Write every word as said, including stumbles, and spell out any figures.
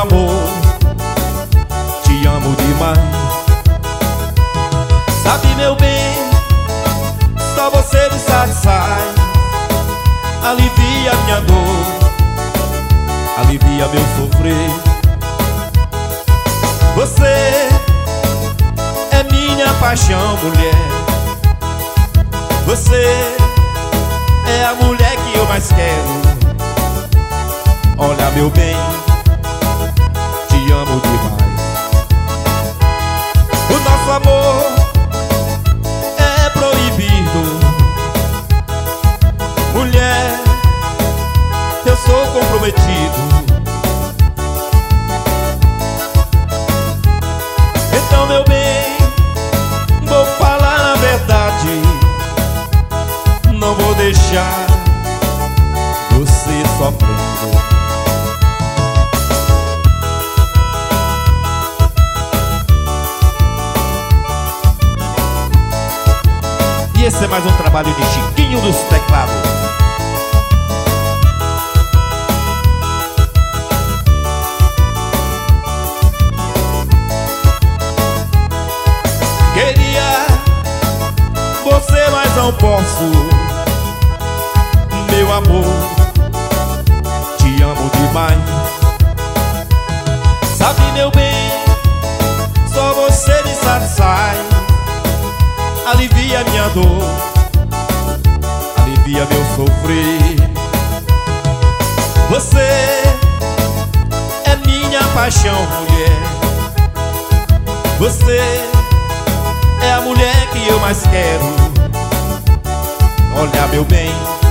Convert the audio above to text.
amor, te amo demais. Sabe, meu bem, só você me satisfaz. Alivia minha dor, alivia meu sofrer. Você é minha paixão, mulher. Você é a mulher que eu mais quero. Olha, meu bem, te amo demais. O nosso amor é proibido. Mulher, eu sou comprometido. Então, meu bem, vou falar a verdade. Não vou deixar você sofrendo. E esse é mais um trabalho de Chiquinho dos Teclados. Queria você, mas não posso. Meu amor, te amo demais. Sabe, meu bem, só você me satisfaz. Alivia minha dor, alivia meu sofrer. Você é minha paixão, mulher. Você é a mulher que eu mais quero. Olha, meu bem,